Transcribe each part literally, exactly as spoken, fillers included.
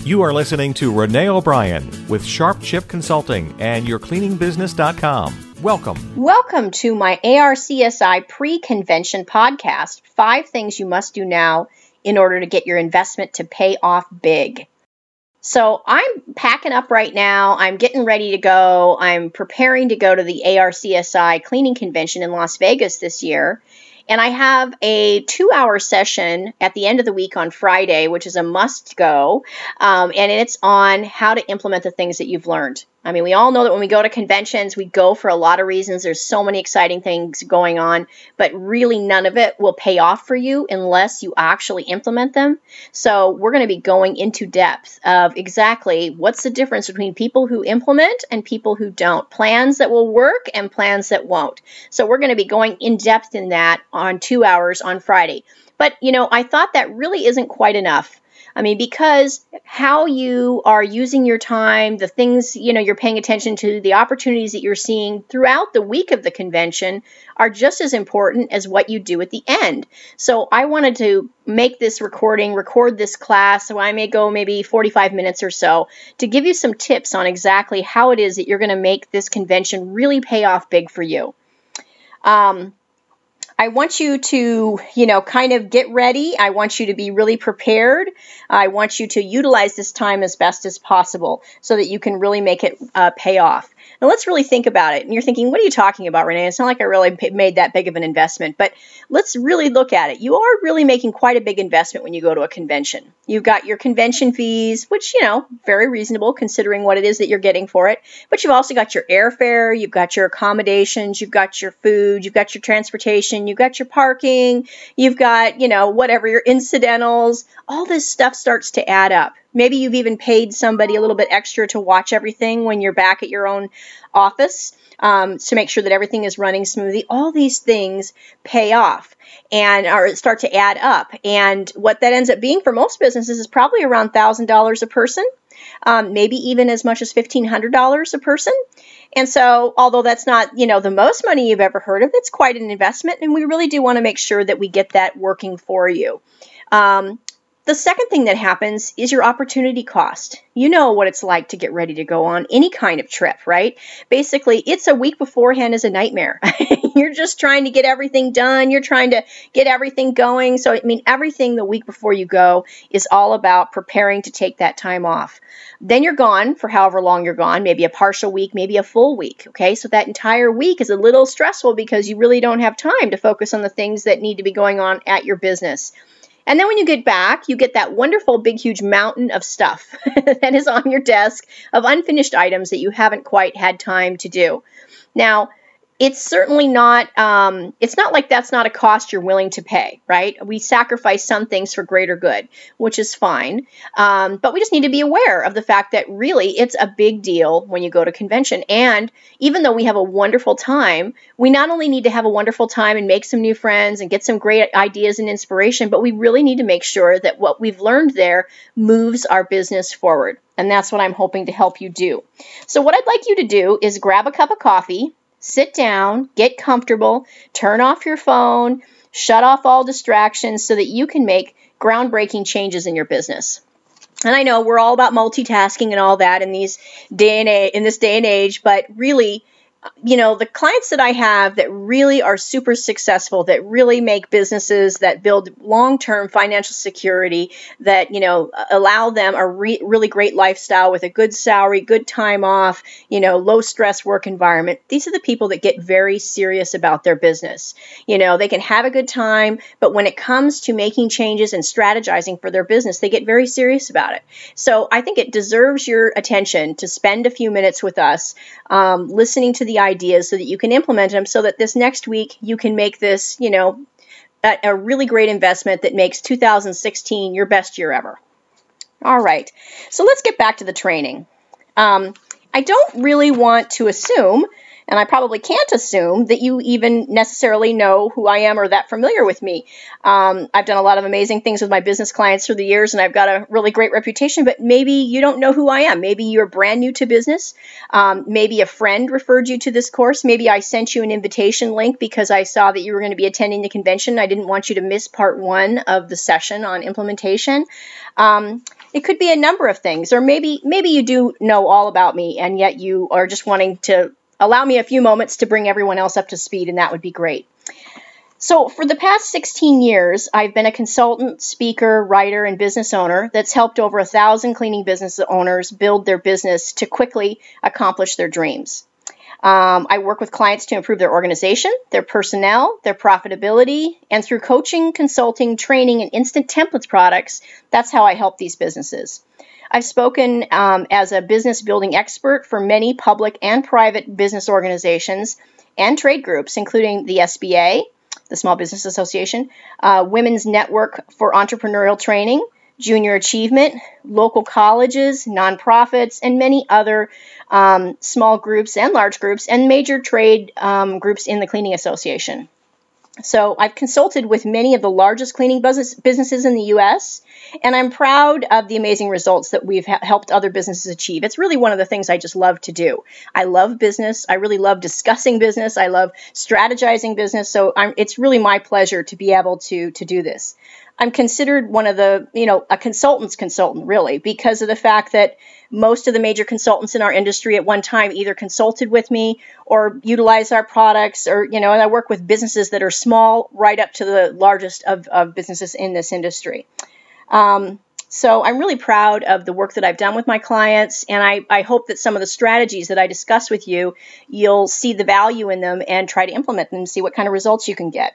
You are listening to Renee O'Brien with Sharp Chip Consulting and your cleaning business dot com. Welcome. Welcome to my A R C S I pre-convention podcast, Five Things You Must Do Now in Order to Get Your Investment to Pay Off Big. So I'm packing up right now. I'm getting ready to go. I'm preparing to go to the A R C S I cleaning convention in Las Vegas this year. And I have a two-hour session at the end of the week on Friday, which is a must-go, um, and it's on how to implement the things that you've learned. I mean, we all know that when we go to conventions, we go for a lot of reasons. There's so many exciting things going on, but really none of it will pay off for you unless you actually implement them. So we're going to be going into depth of exactly what's the difference between people who implement and people who don't. Plans that will work and plans that won't. So we're going to be going in depth in that on two hours on Friday. But, you know, I thought that really isn't quite enough. I mean, because how you are using your time, the things, you know, you're paying attention to, the opportunities that you're seeing throughout the week of the convention are just as important as what you do at the end. So I wanted to make this recording, record this class, so I may go maybe forty-five minutes or so to give you some tips on exactly how it is that you're going to make this convention really pay off big for you. Um, I want you to, you know, kind of get ready. I want you to be really prepared. I want you to utilize this time as best as possible so that you can really make it uh, pay off. Now, let's really think about it. And you're thinking, what are you talking about, Renee? It's not like I really made that big of an investment, but let's really look at it. You are really making quite a big investment when you go to a convention. You've got your convention fees, which, you know, very reasonable considering what it is that you're getting for it. But you've also got your airfare, you've got your accommodations, you've got your food, you've got your transportation, you've got your parking, you've got, you know, whatever, your incidentals. All this stuff starts to add up. Maybe you've even paid somebody a little bit extra to watch everything when you're back at your own office um, to make sure that everything is running smoothly. All these things pay off and or start to add up. And what that ends up being for most businesses is probably around one thousand dollars a person, um, maybe even as much as fifteen hundred dollars a person. And so, although that's not, you know, the most money you've ever heard of, it's quite an investment. And we really do want to make sure that we get that working for you. Um, The second thing that happens is your opportunity cost. You know what it's like to get ready to go on any kind of trip, right? Basically, it's a week beforehand is a nightmare. You're just trying to get everything done. You're trying to get everything going. So, I mean, everything the week before you go is all about preparing to take that time off. Then you're gone for however long you're gone, maybe a partial week, maybe a full week, okay? So that entire week is a little stressful because you really don't have time to focus on the things that need to be going on at your business. And then when you get back, you get that wonderful, big, huge mountain of stuff that is on your desk of unfinished items that you haven't quite had time to do. Now, it's certainly not, um, it's not like that's not a cost you're willing to pay, right? We sacrifice some things for greater good, which is fine. Um, but we just need to be aware of the fact that really it's a big deal when you go to convention. And even though we have a wonderful time, we not only need to have a wonderful time and make some new friends and get some great ideas and inspiration, but we really need to make sure that what we've learned there moves our business forward. And that's what I'm hoping to help you do. So what I'd like you to do is grab a cup of coffee, sit down, get comfortable, turn off your phone, shut off all distractions so that you can make groundbreaking changes in your business. And I know we're all about multitasking and all that in these day and age, in this day and age, but really, you know, the clients that I have that really are super successful, that really make businesses, that build long-term financial security, that, you know, allow them a re- really great lifestyle with a good salary, good time off, you know, low stress work environment. These are the people that get very serious about their business. You know, they can have a good time, but when it comes to making changes and strategizing for their business, they get very serious about it. So I think it deserves your attention to spend a few minutes with us, um, listening to the ideas so that you can implement them so that this next week you can make this, you know, a, a really great investment that makes two thousand sixteen your best year ever. All right, so let's get back to the training. Um, I don't really want to assume And I probably can't assume that you even necessarily know who I am or that familiar with me. Um, I've done a lot of amazing things with my business clients through the years, and I've got a really great reputation, but maybe you don't know who I am. Maybe you're brand new to business. Um, maybe a friend referred you to this course. Maybe I sent you an invitation link because I saw that you were going to be attending the convention. I didn't want you to miss part one of the session on implementation. Um, it could be a number of things, or maybe maybe you do know all about me, and yet you are just wanting to allow me a few moments to bring everyone else up to speed, and that would be great. So for the past sixteen years, I've been a consultant, speaker, writer, and business owner that's helped over a thousand cleaning business owners build their business to quickly accomplish their dreams. Um, I work with clients to improve their organization, their personnel, their profitability, and through coaching, consulting, training, and instant templates products, that's how I help these businesses. I've spoken um, as a business building expert for many public and private business organizations and trade groups, including the S B A, the Small Business Association, uh, Women's Network for Entrepreneurial Training, Junior Achievement, local colleges, nonprofits, and many other um, small groups and large groups and major trade um, groups in the Cleaning Association. So I've consulted with many of the largest cleaning business, businesses in the U S, and I'm proud of the amazing results that we've ha- helped other businesses achieve. It's really one of the things I just love to do. I love business. I really love discussing business. I love strategizing business. So I'm, it's really my pleasure to be able to, to do this. I'm considered one of the, you know, a consultant's consultant, really, because of the fact that most of the major consultants in our industry at one time either consulted with me or utilized our products, or, you know, and I work with businesses that are small right up to the largest of, of businesses in this industry. Um, so I'm really proud of the work that I've done with my clients, and I, I hope that some of the strategies that I discuss with you, you'll see the value in them and try to implement them and see what kind of results you can get.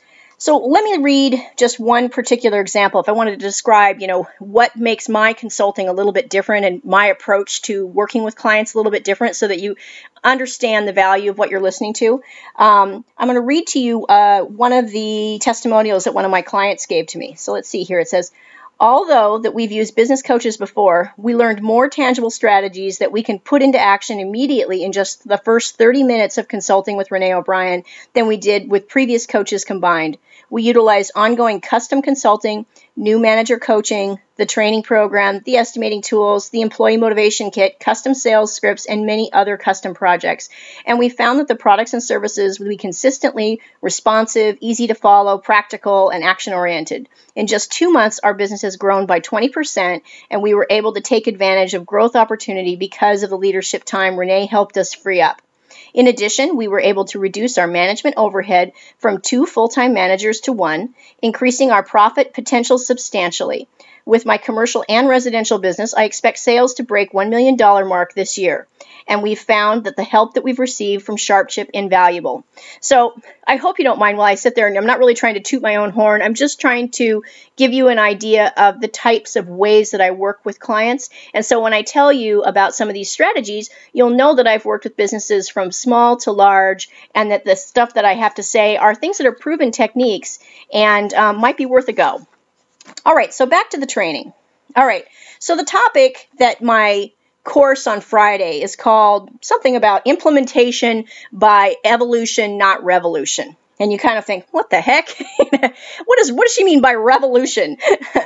So let me read just one particular example. If I wanted to describe, you know, what makes my consulting a little bit different and my approach to working with clients a little bit different so that you understand the value of what you're listening to. Um, I'm going to read to you uh, one of the testimonials that one of my clients gave to me. So let's see here. It says, although that we've used business coaches before, we learned more tangible strategies that we can put into action immediately in just the first thirty minutes of consulting with Renee O'Brien than we did with previous coaches combined. We utilize ongoing custom consulting, new manager coaching, the training program, the estimating tools, the employee motivation kit, custom sales scripts, and many other custom projects. And we found that the products and services would be consistently responsive, easy to follow, practical, and action-oriented. In just two months, our business has grown by twenty percent, and we were able to take advantage of growth opportunity because of the leadership time Renee helped us free up. In addition, we were able to reduce our management overhead from two full-time managers to one, increasing our profit potential substantially. With my commercial and residential business, I expect sales to break one million dollars mark this year. And we've found that the help that we've received from SharpChip invaluable. So I hope you don't mind while I sit there, and I'm not really trying to toot my own horn. I'm just trying to give you an idea of the types of ways that I work with clients. And so when I tell you about some of these strategies, you'll know that I've worked with businesses from small to large, and that the stuff that I have to say are things that are proven techniques and um, might be worth a go. All right, so back to the training. All right, so the topic that my course on Friday is called something about implementation by evolution, not revolution. And you kind of think, what the heck? what, is, what does she mean by revolution?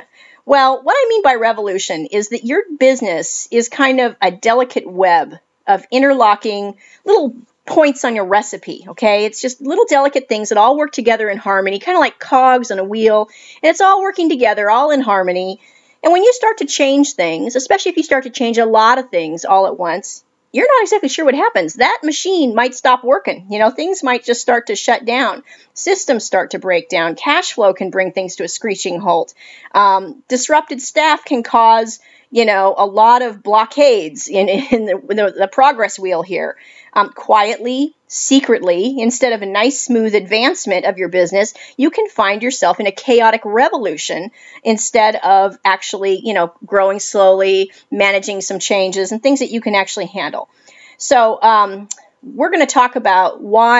Well, what I mean by revolution is that your business is kind of a delicate web of interlocking little points on your recipe, okay? It's just little delicate things that all work together in harmony, kind of like cogs on a wheel, and it's all working together, all in harmony. And when you start to change things, especially if you start to change a lot of things all at once, you're not exactly sure what happens. That machine might stop working. You know, things might just start to shut down. Systems start to break down. Cash flow can bring things to a screeching halt. Um, disrupted staff can cause, you know, a lot of blockades in, in, the, in the, the progress wheel here. Um, quietly, secretly, instead of a nice, smooth advancement of your business, you can find yourself in a chaotic revolution instead of actually, you know, growing slowly, managing some changes and things that you can actually handle. So um, we're going to talk about why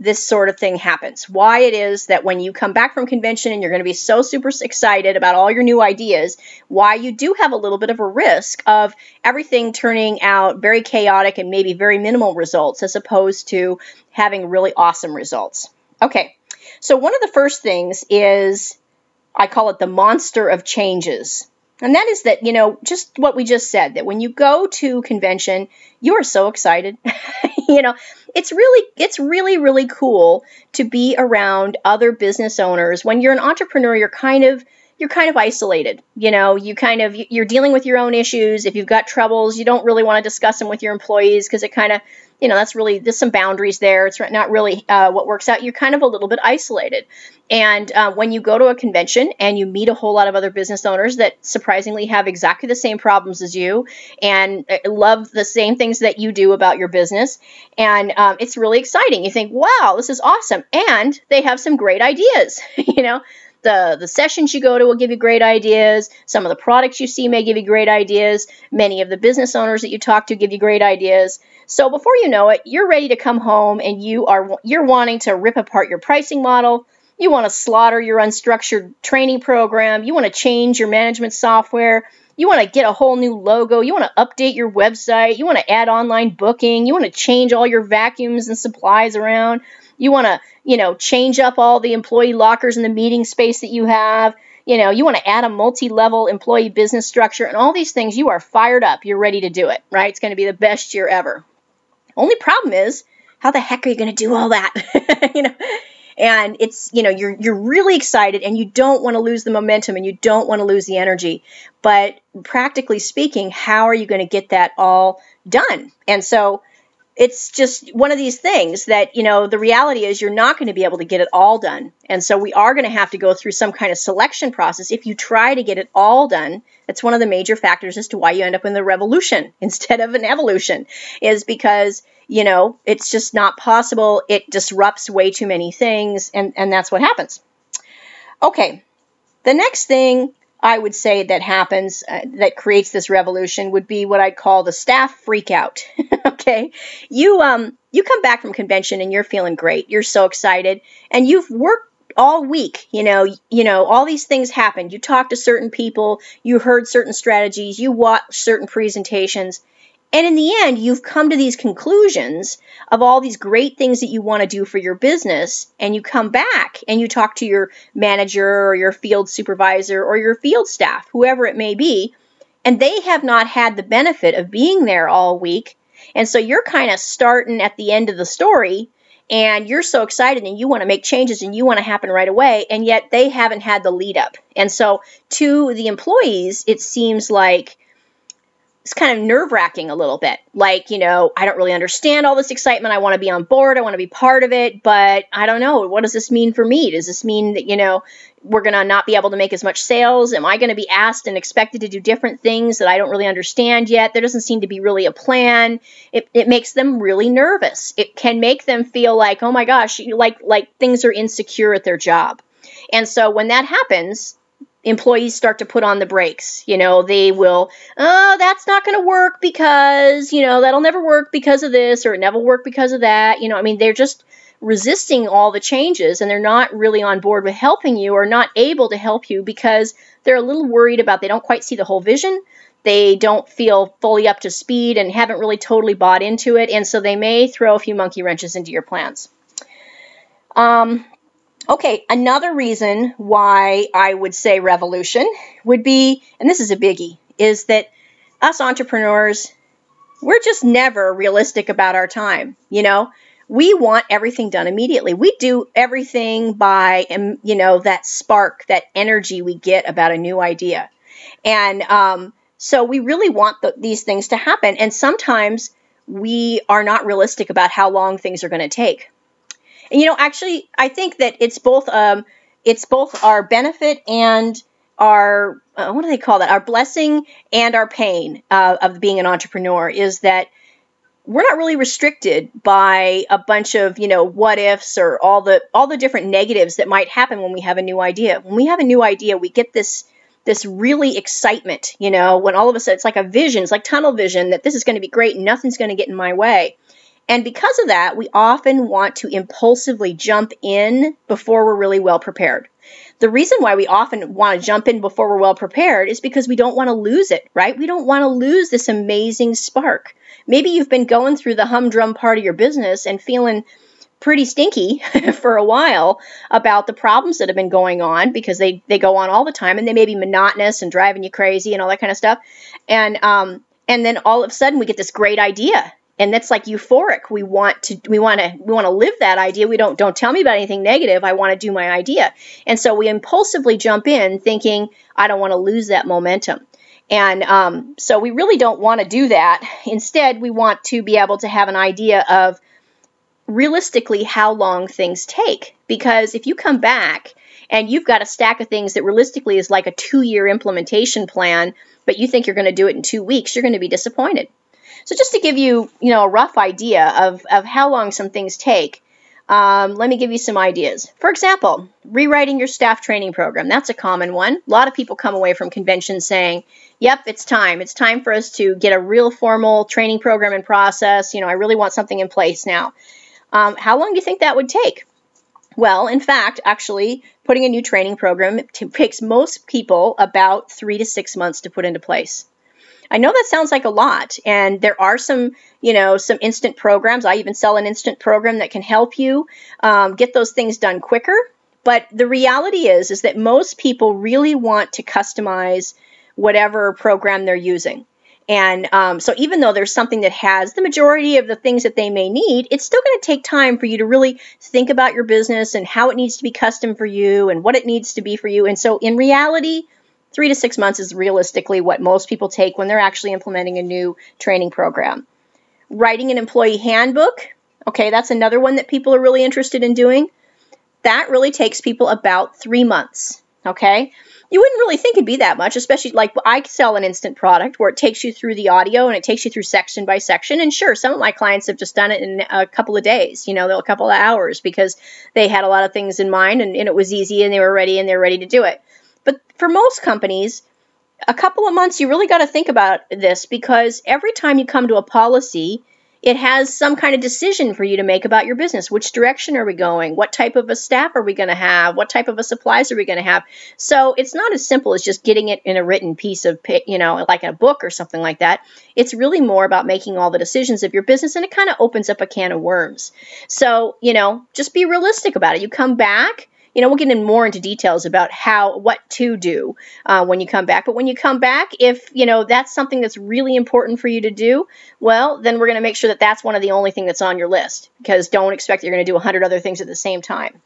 this sort of thing happens. Why it is that when you come back from convention and you're going to be so super excited about all your new ideas, why you do have a little bit of a risk of everything turning out very chaotic and maybe very minimal results as opposed to having really awesome results. Okay, so one of the first things is, I call it the monster of changes. And that is that, you know, just what we just said, that when you go to convention, you are so excited. You know, it's really, it's really, really cool to be around other business owners. When you're an entrepreneur, you're kind of, you're kind of isolated. You know, you kind of, you're dealing with your own issues. If you've got troubles, you don't really want to discuss them with your employees because it kind of, you know, that's really, there's some boundaries there. It's not really uh, what works out. You're kind of a little bit isolated. And uh, when you go to a convention and you meet a whole lot of other business owners that surprisingly have exactly the same problems as you and uh, love the same things that you do about your business, and um, it's really exciting. You think, wow, this is awesome. And they have some great ideas, you know. The, the sessions you go to will give you great ideas. Some of the products you see may give you great ideas. Many of the business owners that you talk to give you great ideas. So before you know it, you're ready to come home and you are, you're wanting to rip apart your pricing model. You want to slaughter your unstructured training program. You want to change your management software. You want to get a whole new logo. You want to update your website. You want to add online booking. You want to change all your vacuums and supplies around. You want to, you know, change up all the employee lockers in the meeting space that you have. You know, you want to add a multi-level employee business structure and all these things. You are fired up. You're ready to do it, right? It's going to be the best year ever. Only problem is, how the heck are you going to do all that? You know, and it's, you know, you're you're really excited and you don't want to lose the momentum and you don't want to lose the energy. But practically speaking, how are you going to get that all done? And so it's just one of these things that, you know, the reality is you're not going to be able to get it all done. And so we are going to have to go through some kind of selection process. If you try to get it all done, that's one of the major factors as to why you end up in the revolution instead of an evolution, is because, you know, it's just not possible. It disrupts way too many things, and, and that's what happens. Okay, the next thing I would say that happens, uh, that creates this revolution, would be what I'd call the staff freak out. Okay, you um you come back from convention and you're feeling great. You're so excited, and you've worked all week. You know, you know all these things happen. You talked to certain people, you heard certain strategies, you watched certain presentations, and in the end, you've come to these conclusions of all these great things that you want to do for your business, and you come back and you talk to your manager or your field supervisor or your field staff, whoever it may be, and they have not had the benefit of being there all week. And so you're kind of starting at the end of the story, and you're so excited and you want to make changes and you want to happen right away, and yet they haven't had the lead up. And so to the employees, it seems like it's kind of nerve-wracking a little bit. Like, you know, I don't really understand all this excitement. I want to be on board. I want to be part of it, but I don't know. What does this mean for me? Does this mean that, you know, we're going to not be able to make as much sales? Am I going to be asked and expected to do different things that I don't really understand yet? There doesn't seem to be really a plan. It, it makes them really nervous. It can make them feel like, oh my gosh, like, like things are insecure at their job. And so when that happens, employees start to put on the brakes. You know, they will, oh, that's not going to work because, you know, that'll never work because of this, or it never work because of that. You know, I mean, they're just resisting all the changes, and they're not really on board with helping you, or not able to help you because they're a little worried about, they don't quite see the whole vision. They don't feel fully up to speed and haven't really totally bought into it. And so they may throw a few monkey wrenches into your plans. Um, Okay, another reason why I would say revolution would be, and this is a biggie, is that us entrepreneurs, we're just never realistic about our time. You know, we want everything done immediately. We do everything by, you know, that spark, that energy we get about a new idea. And um, so we really want the, these things to happen. And sometimes we are not realistic about how long things are going to take. And, you know, actually, I think that it's both um, it's both our benefit and our, uh, what do they call that? Our blessing and our pain uh, of being an entrepreneur, is that we're not really restricted by a bunch of, you know, what ifs or all the all the different negatives that might happen when we have a new idea. When we have a new idea, we get this this really excitement, you know, when all of a sudden it's like a vision, it's like tunnel vision, that this is going to be great and nothing's going to get in my way. And because of that, we often want to impulsively jump in before we're really well prepared. The reason why we often want to jump in before we're well prepared is because we don't want to lose it, right? We don't want to lose this amazing spark. Maybe you've been going through the humdrum part of your business and feeling pretty stinky for a while about the problems that have been going on, because they, they go on all the time and they may be monotonous and driving you crazy and all that kind of stuff. And um, and then all of a sudden we get this great idea. And that's like euphoric. We want to, we want to, we want to live that idea. We don't, don't tell me about anything negative. I want to do my idea. And so we impulsively jump in thinking, I don't want to lose that momentum. And um, so we really don't want to do that. Instead, we want to be able to have an idea of realistically how long things take. Because if you come back and you've got a stack of things that realistically is like a two-year implementation plan, but you think you're going to do it in two weeks, you're going to be disappointed. So just to give you, you know, a rough idea of, of how long some things take, um, let me give you some ideas. For example, rewriting your staff training program. That's a common one. A lot of people come away from conventions saying, yep, it's time. It's time for us to get a real formal training program and process. You know, I really want something in place now. Um, how long do you think that would take? Well, in fact, actually, putting a new training program takes most people about three to six months to put into place. I know that sounds like a lot, and there are some, you know, some instant programs. I even sell an instant program that can help you um, get those things done quicker. But the reality is, is that most people really want to customize whatever program they're using. And um, so even though there's something that has the majority of the things that they may need, it's still going to take time for you to really think about your business and how it needs to be custom for you and what it needs to be for you. And so in reality, Three to six months is realistically what most people take when they're actually implementing a new training program. Writing an employee handbook, okay, that's another one that people are really interested in doing. That really takes people about three months, okay? You wouldn't really think it'd be that much, especially like I sell an instant product where it takes you through the audio and it takes you through section by section. And sure, some of my clients have just done it in a couple of days, you know, a couple of hours because they had a lot of things in mind and, and it was easy and they were ready and they're ready to do it. But for most companies, a couple of months, you really got to think about this because every time you come to a policy, it has some kind of decision for you to make about your business. Which direction are we going? What type of a staff are we going to have? What type of a supplies are we going to have? So it's not as simple as just getting it in a written piece of, you know, like a book or something like that. It's really more about making all the decisions of your business, and it kind of opens up a can of worms. So, you know, just be realistic about it. You come back. You know, we'll get in more into details about how, what to do uh, when you come back. But when you come back, if, you know, that's something that's really important for you to do, well, then we're going to make sure that that's one of the only thing that's on your list, because don't expect you're going to do a hundred other things at the same time.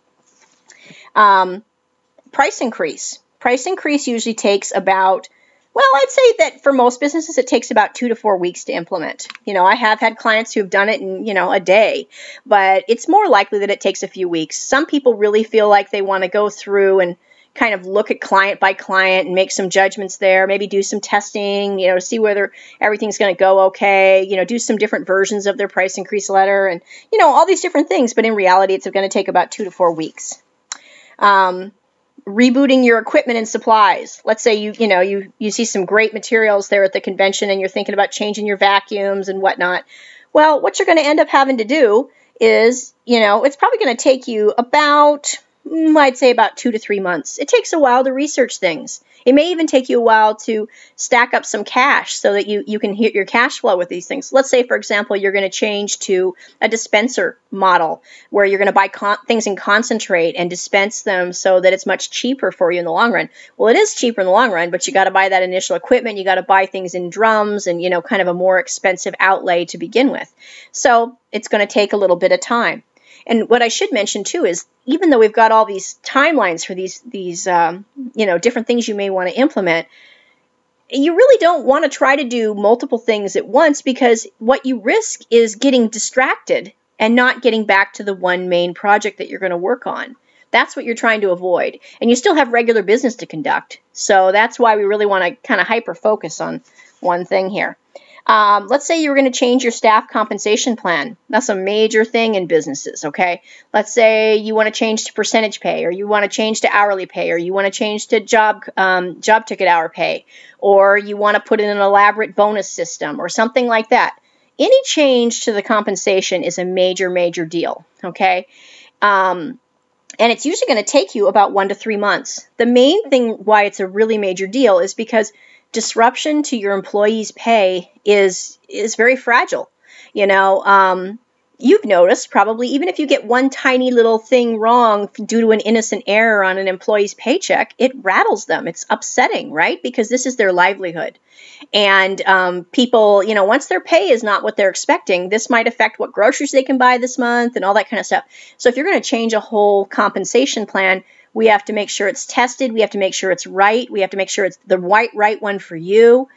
Um, price increase. Price increase usually takes about, well, I'd say that for most businesses, it takes about two to four weeks to implement. You know, I have had clients who have done it in, you know, a day, but it's more likely that it takes a few weeks. Some people really feel like they want to go through and kind of look at client by client and make some judgments there, maybe do some testing, you know, to see whether everything's going to go okay, you know, do some different versions of their price increase letter and, you know, all these different things. But in reality, it's going to take about two to four weeks. Um, rebooting your equipment and supplies. Let's say you, you know, you, you see some great materials there at the convention and you're thinking about changing your vacuums and whatnot. Well, what you're going to end up having to do is, you know, it's probably going to take you about, I'd say about two to three months. It takes a while to research things. It may even take you a while to stack up some cash so that you, you can hit your cash flow with these things. Let's say, for example, you're going to change to a dispenser model where you're going to buy con- things in concentrate and dispense them so that it's much cheaper for you in the long run. Well, it is cheaper in the long run, but you got to buy that initial equipment. You got to buy things in drums and, you know, kind of a more expensive outlay to begin with. So it's going to take a little bit of time. And what I should mention, too, is even though we've got all these timelines for these, these um, you know, different things you may want to implement, you really don't want to try to do multiple things at once, because what you risk is getting distracted and not getting back to the one main project that you're going to work on. That's what you're trying to avoid. And you still have regular business to conduct. So that's why we really want to kind of hyper-focus on one thing here. Um, let's say you were going to change your staff compensation plan. That's a major thing in businesses, okay? Let's say you want to change to percentage pay, or you want to change to hourly pay, or you want to change to job um, job ticket hour pay, or you want to put in an elaborate bonus system or something like that. any change to the compensation is a major, major deal, okay? Um, and it's usually going to take you about one to three months. The main thing why it's a really major deal is because disruption to your employees' pay is is very fragile. You know, um, you've noticed probably even if you get one tiny little thing wrong due to an innocent error on an employee's paycheck, it rattles them. It's upsetting, right? Because this is their livelihood. And um, people, you know, once their pay is not what they're expecting, this might affect what groceries they can buy this month and all that kind of stuff. So if you're going to change a whole compensation plan, we have to make sure it's tested. We have to make sure it's right. We have to make sure it's the right, right one for you.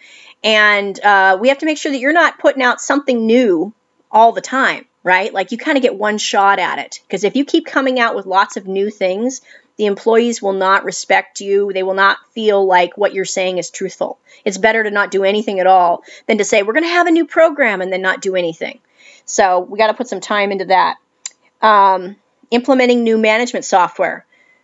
And uh, we have to make sure that you're not putting out something new all the time, right? Like you kind of get one shot at it. Because if you keep coming out with lots of new things, the employees will not respect you. They will not feel like what you're saying is truthful. It's better to not do anything at all than to say, we're going to have a new program and then not do anything. So we got to put some time into that. Um, implementing new management software.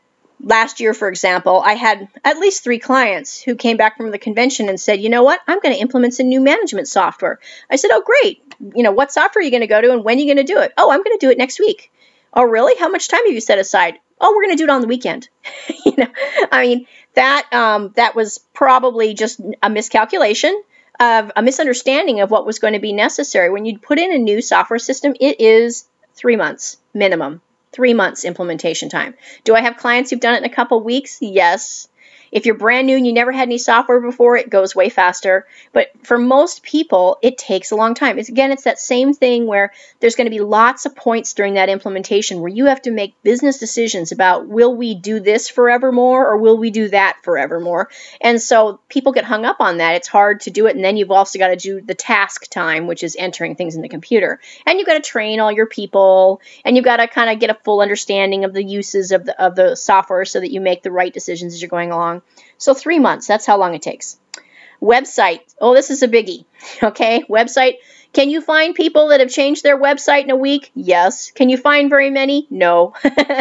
Last year, for example, I had at least three clients who came back from the convention and said, you know what, I'm going to implement some new management software. I said, oh, great. You know, what software are you going to go to and when are you going to do it? Oh, I'm going to do it next week. Oh, really? How much time have you set aside? Oh, we're going to do it on the weekend. you know, I mean, that um, that was probably just a miscalculation of a misunderstanding of what was going to be necessary. When you put in a new software system, it is three months minimum. Three months implementation time. Do I have clients who've done it in a couple weeks? Yes. If you're brand new and you never had any software before, it goes way faster. But for most people, it takes a long time. It's, again, it's that same thing where there's going to be lots of points during that implementation where you have to make business decisions about, will we do this forevermore or will we do that forevermore? And so people get hung up on that. It's hard to do it. And then you've also got to do the task time, which is entering things in the computer. And you've got to train all your people. And you've got to kind of get a full understanding of the uses of the, of the software so that you make the right decisions as you're going along. So three months, that's how long it takes. Website. Oh, this is a biggie. Okay, website. Can you find people that have changed their website in a week? Yes. Can you find very many? No.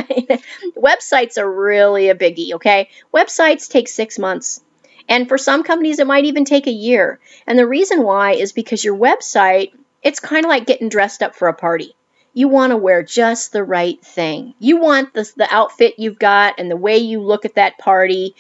Websites are really a biggie, okay? Websites take six months. And for some companies, it might even take a year. And the reason why is because your website, it's kind of like getting dressed up for a party. You want to wear just the right thing. You want the, the outfit you've got and the way you look at that party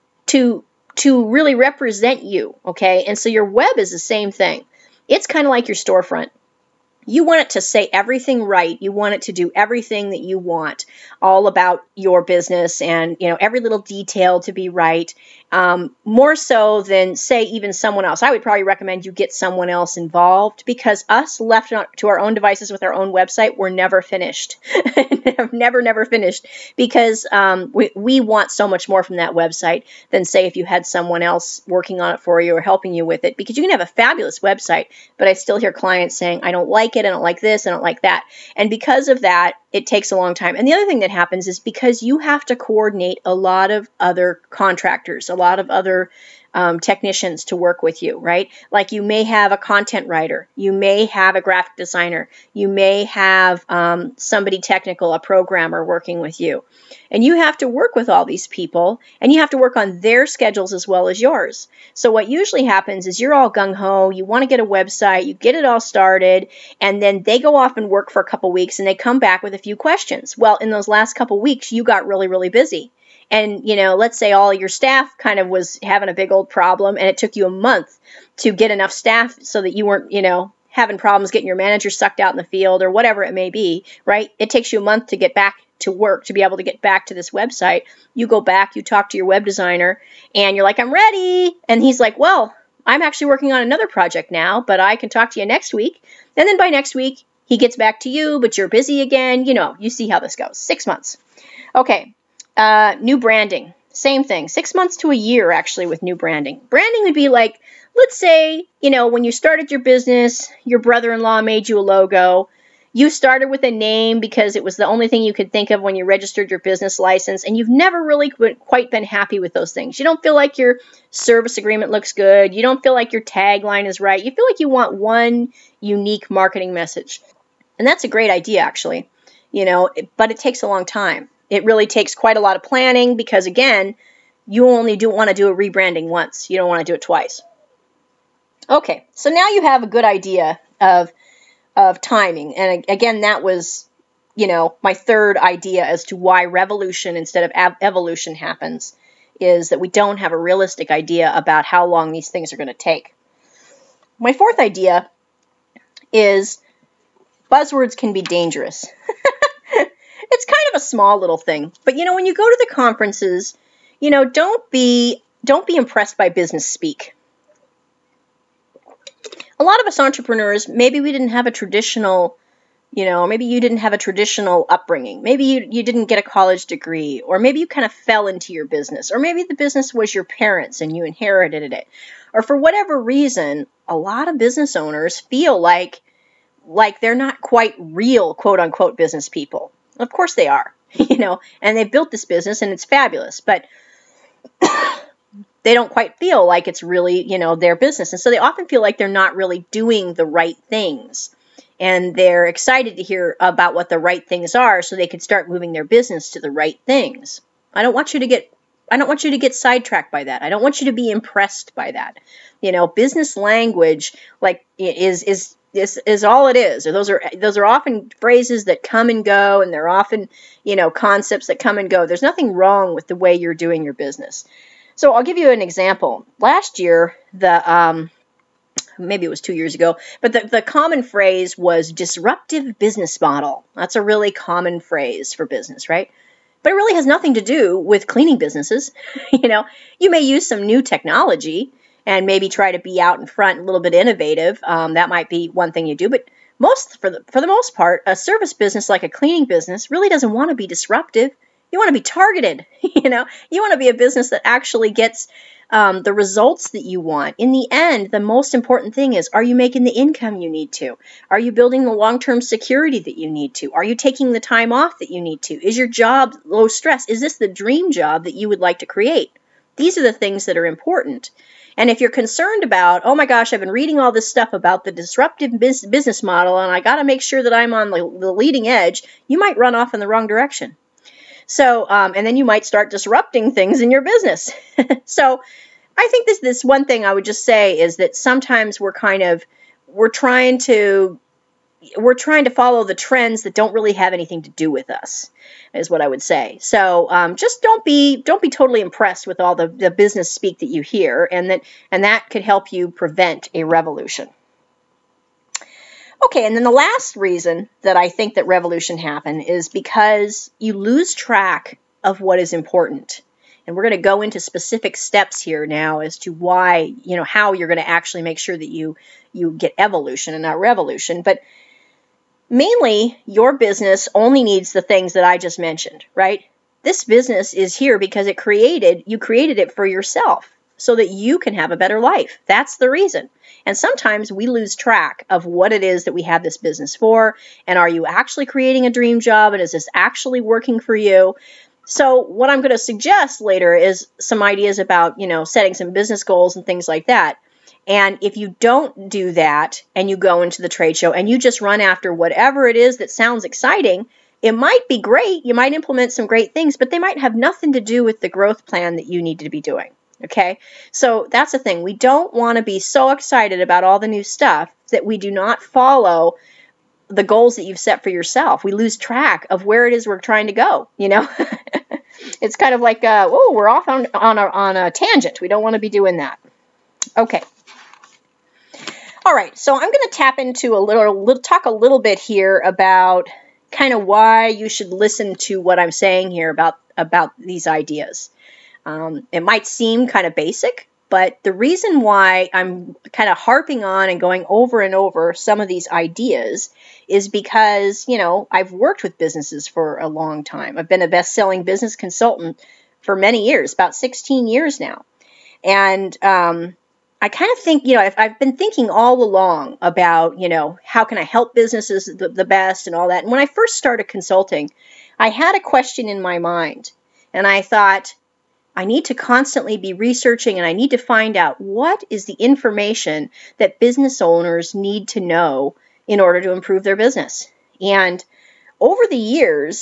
to to really represent you, okay? And so your web is the same thing. It's kind of like your storefront. You want it to say everything right. You want it to do everything that you want, all about your business and, you know, every little detail to be right. Um, more so than, say, even someone else. I would probably recommend you get someone else involved because us left to our own devices with our own website, we're never finished. never, never finished because um, we, we want so much more from that website than, say, if you had someone else working on it for you or helping you with it. Because you can have a fabulous website, but I still hear clients saying, I don't like it, I don't like this, I don't like that. And because of that, it takes a long time. And the other thing that happens is because you have to coordinate a lot of other contractors, a lot of other um, technicians to work with you, right? Like you may have a content writer, you may have a graphic designer, you may have um, somebody technical, a programmer working with you. And you have to work with all these people, and you have to work on their schedules as well as yours. So what usually happens is you're all gung-ho, you want to get a website, you get it all started, and then they go off and work for a couple weeks, and they come back with a few questions. Well, in those last couple weeks, you got really, really busy. And, you know, let's say all your staff kind of was having a big old problem, and it took you a month to get enough staff so that you weren't, you know, having problems getting your manager sucked out in the field or whatever it may be, right? It takes you a month to get back to work, to be able to get back to this website. You go back, you talk to your web designer, and you're like, I'm ready. And he's like, well, I'm actually working on another project now, but I can talk to you next week. And then by next week, he gets back to you, but you're busy again. You know, you see how this goes. Six months. Okay, uh, new branding. Same thing. Six months to a year, actually, with new branding. Branding would be like, let's say, you know, when you started your business, your brother-in-law made you a logo. You started with a name because it was the only thing you could think of when you registered your business license, and you've never really quite been happy with those things. You don't feel like your service agreement looks good. You don't feel like your tagline is right. You feel like you want one unique marketing message. And that's a great idea, actually, you know, but it takes a long time. It really takes quite a lot of planning because, again, you only do want to do a rebranding once. You don't want to do it twice. Okay, so now you have a good idea of of timing. And again, that was, you know, my third idea as to why revolution instead of av- evolution happens, is that we don't have a realistic idea about how long these things are going to take. My fourth idea is buzzwords can be dangerous. It's kind of a small little thing, but you know, when you go to the conferences, you know, don't be don't be impressed by business speak. A lot of us entrepreneurs, maybe we didn't have a traditional, you know, maybe you didn't have a traditional upbringing. Maybe you, you didn't get a college degree, or maybe you kind of fell into your business, or maybe the business was your parents and you inherited it. Or for whatever reason, a lot of business owners feel like, like they're not quite real, quote unquote, business people. Of course they are, you know, and they've built this business and it's fabulous, but they don't quite feel like it's really, you know, their business. And so they often feel like they're not really doing the right things. And they're excited to hear about what the right things are so they can start moving their business to the right things. I don't want you to get I don't want you to get sidetracked by that. I don't want you to be impressed by that. You know, business language like is is is is all it is. Or those are those are often phrases that come and go, and they're often, you know, concepts that come and go. There's nothing wrong with the way you're doing your business. So I'll give you an example. Last year, the um, maybe it was two years ago, but the, the common phrase was disruptive business model. That's a really common phrase for business, right? But it really has nothing to do with cleaning businesses. You know, you may use some new technology and maybe try to be out in front, a little bit innovative. Um, that might be one thing you do, but most for the for the most part, a service business like a cleaning business really doesn't want to be disruptive. You want to be targeted. You know, you want to be a business that actually gets um, the results that you want. In the end, the most important thing is, are you making the income you need to? Are you building the long-term security that you need to? Are you taking the time off that you need to? Is your job low stress? Is this the dream job that you would like to create? These are the things that are important. And if you're concerned about, oh my gosh, I've been reading all this stuff about the disruptive business model and I got to make sure that I'm on the, the leading edge, you might run off in the wrong direction. So, um, and then you might start disrupting things in your business. So I think this, this one thing I would just say is that sometimes we're kind of, we're trying to, we're trying to follow the trends that don't really have anything to do with us, is what I would say. So um, just don't be, don't be totally impressed with all the, the business speak that you hear, and that, and that could help you prevent a revolution. Okay, and then the last reason that I think that revolution happen is because you lose track of what is important. And we're going to go into specific steps here now as to why, you know, how you're going to actually make sure that you you get evolution and not revolution. But mainly, your business only needs the things that I just mentioned, right? This business is here because it created, you created it for yourself so that you can have a better life. That's the reason. And sometimes we lose track of what it is that we have this business for. And are you actually creating a dream job? And is this actually working for you? So what I'm going to suggest later is some ideas about, you know, setting some business goals and things like that. And if you don't do that and you go into the trade show and you just run after whatever it is that sounds exciting, it might be great. You might implement some great things, but they might have nothing to do with the growth plan that you need to be doing. Okay, so that's the thing. We don't want to be so excited about all the new stuff that we do not follow the goals that you've set for yourself. We lose track of where it is we're trying to go. You know, it's kind of like, uh, oh, we're off on on a, on a tangent. We don't want to be doing that. Okay. All right. So I'm going to tap into a little, little, talk a little bit here about kind of why you should listen to what I'm saying here about about these ideas. Um, it might seem kind of basic, but the reason why I'm kind of harping on and going over and over some of these ideas is because, you know, I've worked with businesses for a long time. I've been a best-selling business consultant for many years, about sixteen years now. And um, I kind of think, you know, I've, I've been thinking all along about, you know, how can I help businesses the, the best and all that. And when I first started consulting, I had a question in my mind, and I thought, I need to constantly be researching, and I need to find out what is the information that business owners need to know in order to improve their business. And over the years,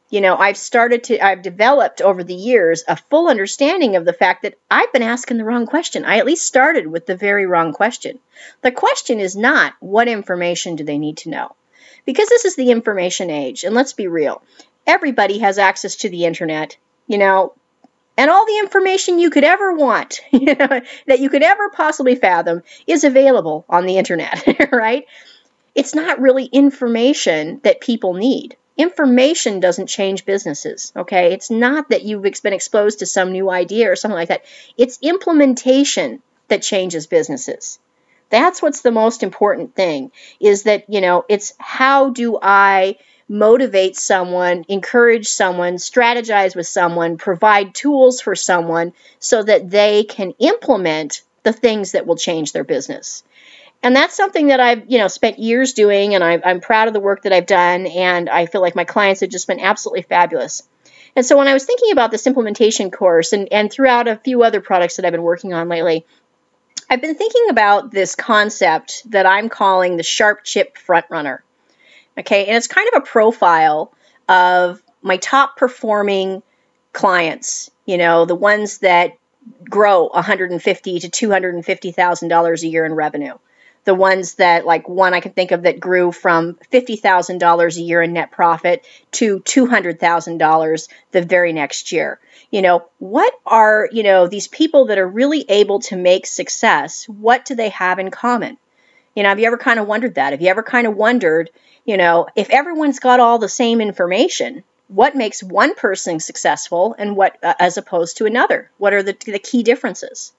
you know, I've started to, I've developed over the years a full understanding of the fact that I've been asking the wrong question. I at least started with the very wrong question. The question is not, what information do they need to know? Because this is the information age, and let's be real, everybody has access to the internet, you know, and all the information you could ever want, you know, that you could ever possibly fathom is available on the internet, right? It's not really information that people need. Information doesn't change businesses, okay? It's not that you've been exposed to some new idea or something like that. It's implementation that changes businesses. That's what's the most important thing, is that, you know, it's how do I motivate someone, encourage someone, strategize with someone, provide tools for someone so that they can implement the things that will change their business. And that's something that I've, you know, spent years doing, and I, I'm proud of the work that I've done, and I feel like my clients have just been absolutely fabulous. And so when I was thinking about this implementation course, and, and throughout a few other products that I've been working on lately, I've been thinking about this concept that I'm calling the Sharp Chip Frontrunner. Okay, and it's kind of a profile of my top performing clients, you know, the ones that grow one hundred fifty thousand to two hundred fifty thousand dollars a year in revenue. The ones that, like one I can think of that grew from fifty thousand dollars a year in net profit to two hundred thousand dollars the very next year. You know, what are, you know, these people that are really able to make success, what do they have in common? You know, have you ever kind of wondered that? Have you ever kind of wondered, you know, if everyone's got all the same information, what makes one person successful and what, uh, as opposed to another? What are the, the key differences?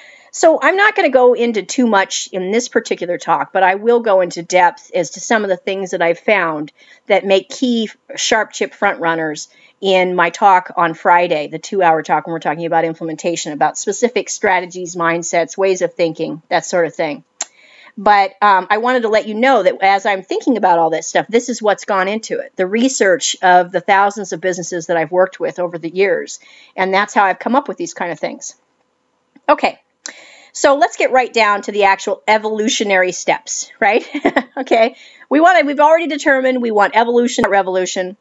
So I'm not going to go into too much in this particular talk, but I will go into depth as to some of the things that I've found that make key Sharp Chip front runners in my talk on Friday, the two-hour talk when we're talking about implementation, about specific strategies, mindsets, ways of thinking, that sort of thing. But um, I wanted to let you know that as I'm thinking about all that stuff, this is what's gone into it. The research of the thousands of businesses that I've worked with over the years. And that's how I've come up with these kind of things. Okay, so let's get right down to the actual evolutionary steps, right? Okay, we want to, we've already determined we want evolution, not revolution.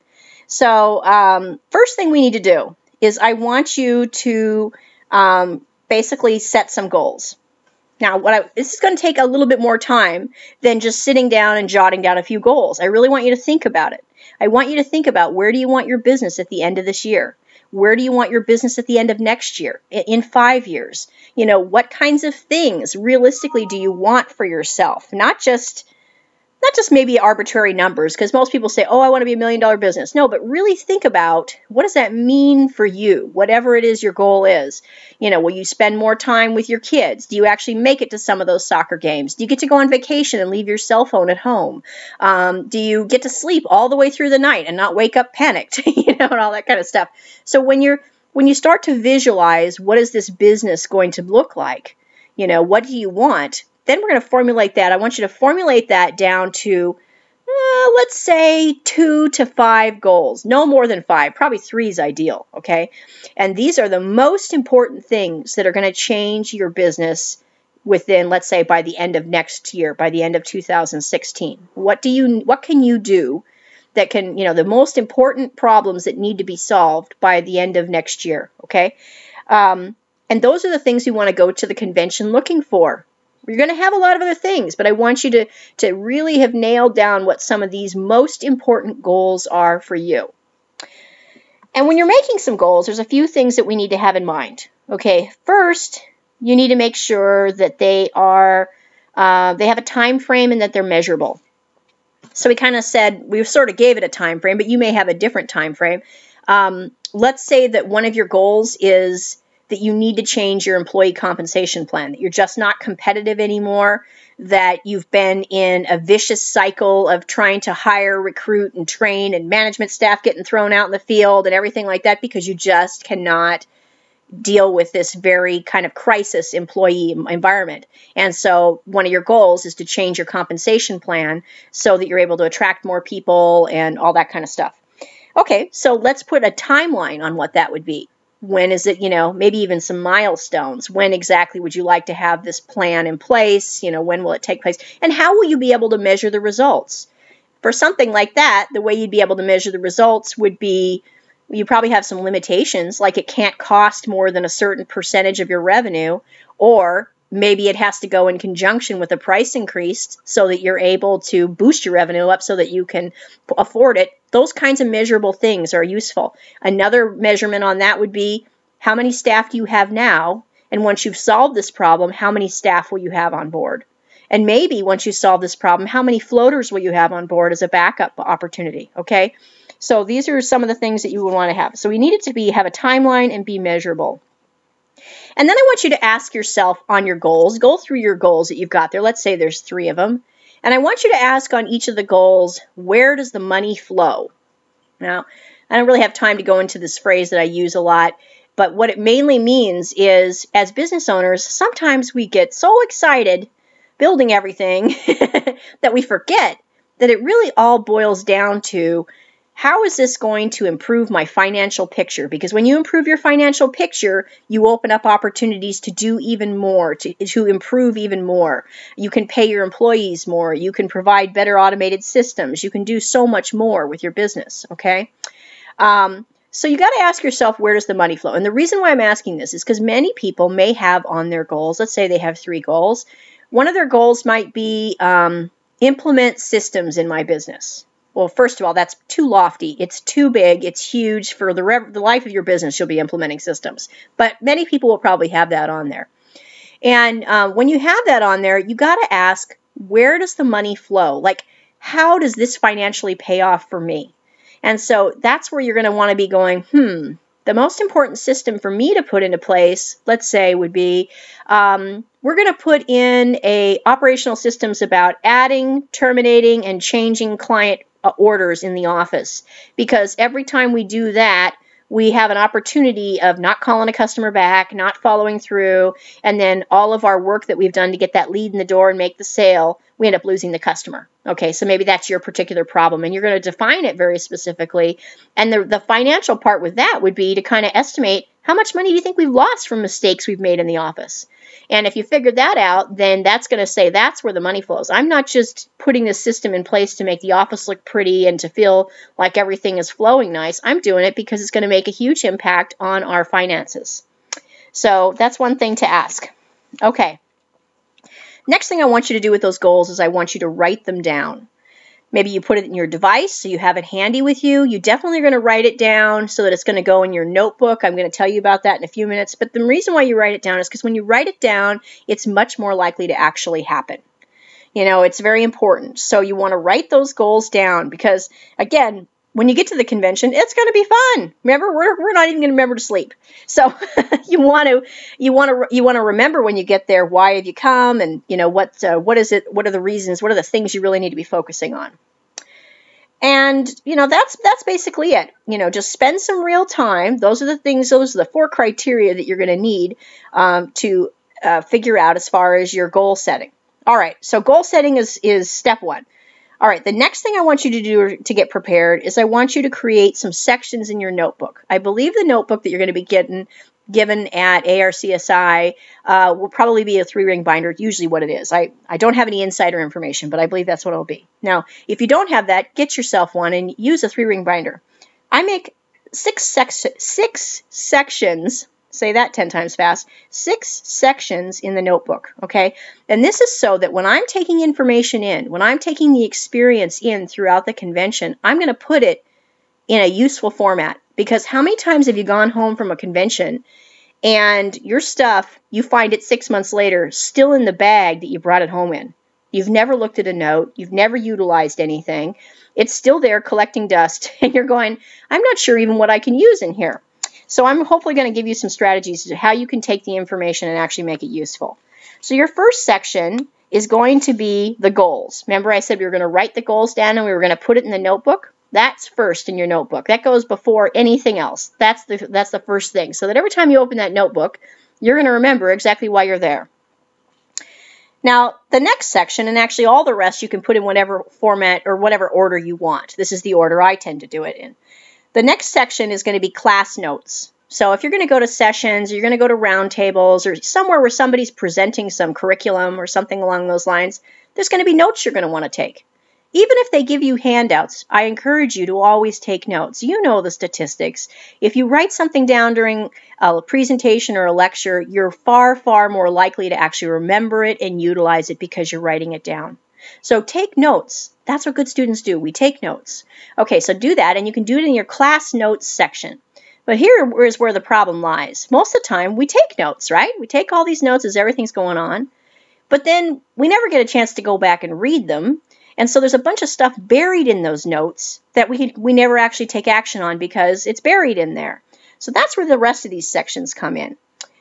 So um, first thing we need to do is I want you to um, basically set some goals. Now, what I, this is going to take a little bit more time than just sitting down and jotting down a few goals. I really want you to think about it. I want you to think about, where do you want your business at the end of this year? Where do you want your business at the end of next year, in five years? You know, what kinds of things realistically do you want for yourself? Not just Not just maybe arbitrary numbers, because most people say, oh, I want to be a million dollar business. No, but really think about, what does that mean for you? Whatever it is your goal is. You know, will you spend more time with your kids? Do you actually make it to some of those soccer games? Do you get to go on vacation and leave your cell phone at home? Um, do you get to sleep all the way through the night and not wake up panicked? You know, and all that kind of stuff. So when you're when you start to visualize, what is this business going to look like? You know, what do you want? Then we're going to formulate that. I want you to formulate that down to, uh, let's say, two to five goals. No more than five. Probably three is ideal, okay? And these are the most important things that are going to change your business within, let's say, by the end of next year, by the end of two thousand sixteen. What do you, what can you do that can, you know, the most important problems that need to be solved by the end of next year, okay? Um, and those are the things you want to go to the convention looking for. You're going to have a lot of other things, but I want you to, to really have nailed down what some of these most important goals are for you. And when you're making some goals, there's a few things that we need to have in mind. Okay, first, you need to make sure that they are, uh, they have a time frame and that they're measurable. So we kind of said, we sort of gave it a time frame, but you may have a different time frame. Um, let's say that one of your goals is that you need to change your employee compensation plan, that you're just not competitive anymore, that you've been in a vicious cycle of trying to hire, recruit, and train, and management staff getting thrown out in the field and everything like that because you just cannot deal with this very kind of crisis employee environment. And so one of your goals is to change your compensation plan so that you're able to attract more people and all that kind of stuff. Okay, so let's put a timeline on what that would be. When is it, you know, maybe even some milestones. When exactly would you like to have this plan in place? You know, when will it take place? And how will you be able to measure the results? For something like that, the way you'd be able to measure the results would be, you probably have some limitations, like it can't cost more than a certain percentage of your revenue, or maybe it has to go in conjunction with a price increase so that you're able to boost your revenue up so that you can afford it. Those kinds of measurable things are useful. Another measurement on that would be, how many staff do you have now? And once you've solved this problem, how many staff will you have on board? And maybe once you solve this problem, how many floaters will you have on board as a backup opportunity? Okay, so these are some of the things that you would want to have. So we need it to be have a timeline and be measurable. And then I want you to ask yourself on your goals, go through your goals that you've got there. Let's say there's three of them. And I want you to ask on each of the goals, where does the money flow? Now, I don't really have time to go into this phrase that I use a lot, but what it mainly means is, as business owners, sometimes we get so excited building everything that we forget that it really all boils down to, how is this going to improve my financial picture? Because when you improve your financial picture, you open up opportunities to do even more, to, to improve even more. You can pay your employees more. You can provide better automated systems. You can do so much more with your business, okay? Um, so you got to ask yourself, where does the money flow? And the reason why I'm asking this is because many people may have on their goals, let's say they have three goals. One of their goals might be um, implement systems in my business. Well, first of all, that's too lofty. It's too big. It's huge. For the, rev the life of your business, you'll be implementing systems. But many people will probably have that on there. And uh, when you have that on there, you got to ask, where does the money flow? Like, how does this financially pay off for me? And so that's where you're going to want to be going, hmm, the most important system for me to put into place, let's say, would be, um, we're going to put in a operational systems about adding, terminating, and changing client uh, orders in the office. Because every time we do that, we have an opportunity of not calling a customer back, not following through, and then all of our work that we've done to get that lead in the door and make the sale, we end up losing the customer. Okay, so maybe that's your particular problem, and you're going to define it very specifically. And the, the financial part with that would be to kind of estimate, how much money do you think we've lost from mistakes we've made in the office? And if you figure that out, then that's going to say that's where the money flows. I'm not just putting this system in place to make the office look pretty and to feel like everything is flowing nice. I'm doing it because it's going to make a huge impact on our finances. So that's one thing to ask. Okay. Next thing I want you to do with those goals is I want you to write them down. Maybe you put it in your device so you have it handy with you. You definitely are going to write it down so that it's going to go in your notebook. I'm going to tell you about that in a few minutes. But the reason why you write it down is because when you write it down, it's much more likely to actually happen. You know, it's very important. So you want to write those goals down because, again, when you get to the convention, it's going to be fun. Remember, we're, we're not even going to remember to sleep. So you want to you want to you want to remember when you get there, why have you come, and you know what uh, what is it? What are the reasons? What are the things you really need to be focusing on? And you know that's that's basically it. You know, just spend some real time. Those are the things. Those are the four criteria that you're going to need um, to uh, figure out as far as your goal setting. All right. So goal setting is is step one. All right, the next thing I want you to do to get prepared is I want you to create some sections in your notebook. I believe the notebook that you're going to be getting given at A R C S I uh, will probably be a three-ring binder, usually what it is. I, I don't have any insider information, but I believe that's what it'll be. Now, if you don't have that, get yourself one and use a three-ring binder. I make six, sec six sections. Say that ten times fast. Six sections in the notebook, okay? And this is so that when I'm taking information in, when I'm taking the experience in throughout the convention, I'm going to put it in a useful format. Because how many times have you gone home from a convention and your stuff, you find it six months later still in the bag that you brought it home in? You've never looked at a note. You've never utilized anything. It's still there collecting dust. And you're going, I'm not sure even what I can use in here. So I'm hopefully going to give you some strategies to how you can take the information and actually make it useful. So your first section is going to be the goals. Remember I said we were going to write the goals down and we were going to put it in the notebook? That's first in your notebook. That goes before anything else. That's the, that's the first thing. So that every time you open that notebook, you're going to remember exactly why you're there. Now, the next section, and actually all the rest, you can put in whatever format or whatever order you want. This is the order I tend to do it in. The next section is going to be class notes. So if you're going to go to sessions, or you're going to go to roundtables, or somewhere where somebody's presenting some curriculum or something along those lines, there's going to be notes you're going to want to take. Even if they give you handouts, I encourage you to always take notes. You know the statistics. If you write something down during a presentation or a lecture, you're far, far more likely to actually remember it and utilize it because you're writing it down. So take notes. That's what good students do. We take notes. Okay, so do that, and you can do it in your class notes section. But here is where the problem lies. Most of the time, we take notes, right? We take all these notes as everything's going on, but then we never get a chance to go back and read them. And so there's a bunch of stuff buried in those notes that we, we never actually take action on because it's buried in there. So that's where the rest of these sections come in.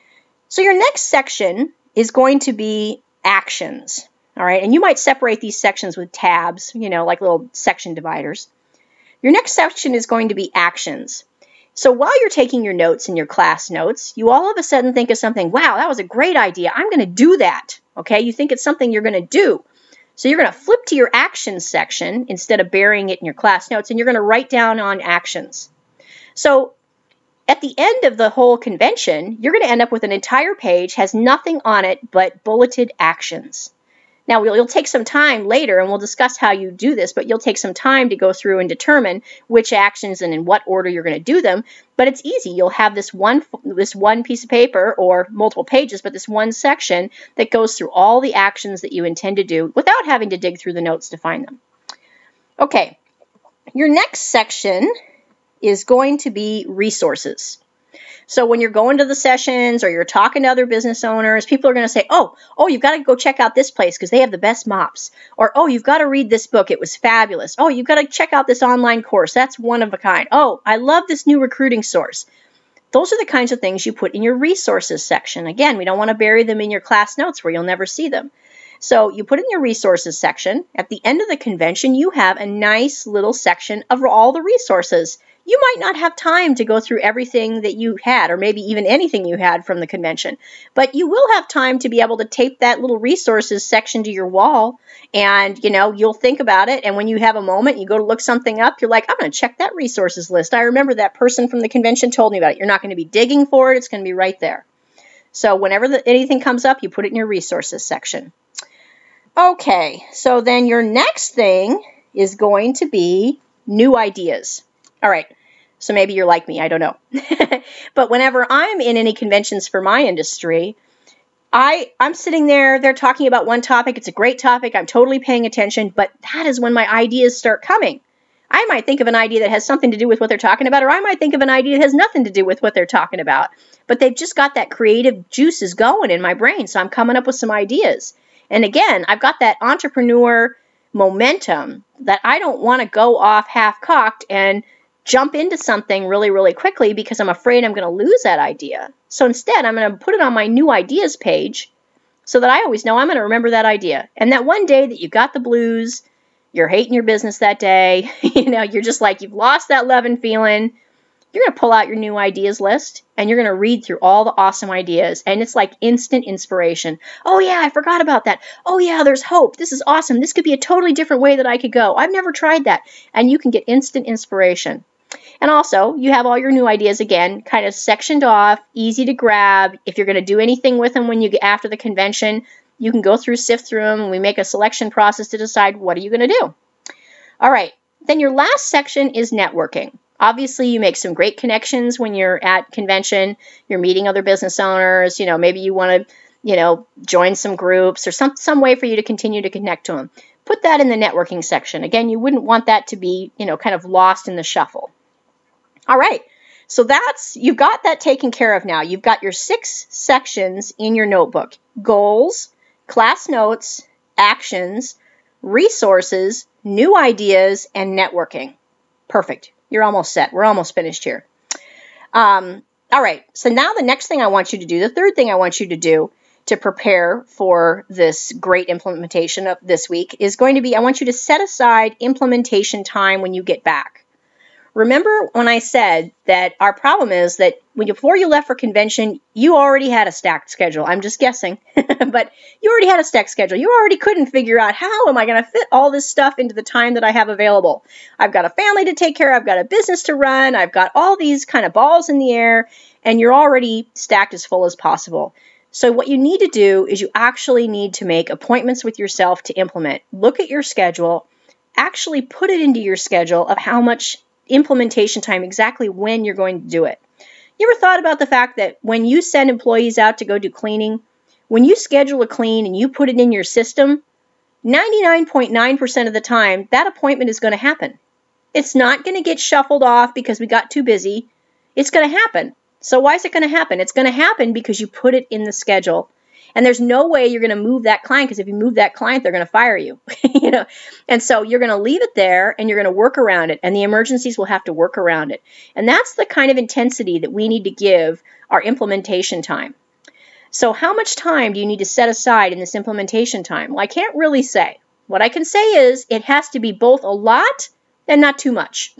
So your next section is going to be actions. All right, and you might separate these sections with tabs, you know, like little section dividers. Your next section is going to be actions. So while you're taking your notes in your class notes, you all of a sudden think of something, wow, that was a great idea. I'm going to do that. Okay, you think it's something you're going to do. So you're going to flip to your actions section instead of burying it in your class notes, and you're going to write down on actions. So at the end of the whole convention, you're going to end up with an entire page, has nothing on it but bulleted actions. Now, we'll, you'll take some time later, and we'll discuss how you do this, but you'll take some time to go through and determine which actions and in what order you're going to do them. But it's easy. You'll have this one, this one piece of paper or multiple pages, but this one section that goes through all the actions that you intend to do without having to dig through the notes to find them. Okay, your next section is going to be resources. So when you're going to the sessions or you're talking to other business owners, people are going to say, oh, oh, you've got to go check out this place because they have the best mops. Or, oh, you've got to read this book. It was fabulous. Oh, you've got to check out this online course. That's one of a kind. Oh, I love this new recruiting source. Those are the kinds of things you put in your resources section. Again, we don't want to bury them in your class notes where you'll never see them. So you put in your resources section. At the end of the convention, you have a nice little section of all the resources. You might not have time to go through everything that you had, or maybe even anything you had from the convention, but you will have time to be able to tape that little resources section to your wall, and you know, you'll think about it, and when you have a moment, you go to look something up, you're like, I'm going to check that resources list. I remember that person from the convention told me about it. You're not going to be digging for it. It's going to be right there. So whenever the, anything comes up, you put it in your resources section. Okay, so then your next thing is going to be new ideas. All right, so maybe you're like me, I don't know. But whenever I'm in any conventions for my industry, I, I'm sitting there, they're talking about one topic, it's a great topic, I'm totally paying attention, but that is when my ideas start coming. I might think of an idea that has something to do with what they're talking about, or I might think of an idea that has nothing to do with what they're talking about. But they've just got that creative juices going in my brain, so I'm coming up with some ideas. And again, I've got that entrepreneur momentum that I don't want to go off half-cocked and jump into something really, really quickly because I'm afraid I'm going to lose that idea. So instead, I'm going to put it on my new ideas page so that I always know I'm going to remember that idea. And that one day that you got the blues, you're hating your business that day, you know, you're just like, you've lost that love and feeling, you're going to pull out your new ideas list and you're going to read through all the awesome ideas. And it's like instant inspiration. Oh yeah, I forgot about that. Oh yeah, there's hope. This is awesome. This could be a totally different way that I could go. I've never tried that. And you can get instant inspiration. And also, you have all your new ideas, again, kind of sectioned off, easy to grab. If you're going to do anything with them when you get after the convention, you can go through, sift through them, and we make a selection process to decide what are you going to do. All right, then your last section is networking. Obviously, you make some great connections when you're at convention, you're meeting other business owners, you know, maybe you want to, you know, join some groups or some, some way for you to continue to connect to them. Put that in the networking section. Again, you wouldn't want that to be, you know, kind of lost in the shuffle. All right, so that's, you've got that taken care of now. You've got your six sections in your notebook: goals, class notes, actions, resources, new ideas, and networking. Perfect. You're almost set. We're almost finished here. Um, all right, so now the next thing I want you to do, the third thing I want you to do to prepare for this great implementation of this week is going to be, I want you to set aside implementation time when you get back. Remember when I said that our problem is that when you, before you left for convention, you already had a stacked schedule. I'm just guessing, but you already had a stacked schedule. You already couldn't figure out, how am I going to fit all this stuff into the time that I have available? I've got a family to take care of. I've got a business to run. I've got all these kind of balls in the air, and you're already stacked as full as possible. So what you need to do is you actually need to make appointments with yourself to implement. Look at your schedule. actually put it into your schedule of how much implementation time, exactly when you're going to do it. You ever thought about the fact that when you send employees out to go do cleaning, when you schedule a clean and you put it in your system, ninety-nine point nine percent of the time, that appointment is going to happen. It's not going to get shuffled off because we got too busy. It's going to happen. So why is it going to happen? It's going to happen because you put it in the schedule. And there's no way you're going to move that client, because if you move that client, they're going to fire you. you know, and so you're going to leave it there and you're going to work around it, and the emergencies will have to work around it. And that's the kind of intensity that we need to give our implementation time. So how much time do you need to set aside in this implementation time? Well, I can't really say. What I can say is it has to be both a lot and not too much.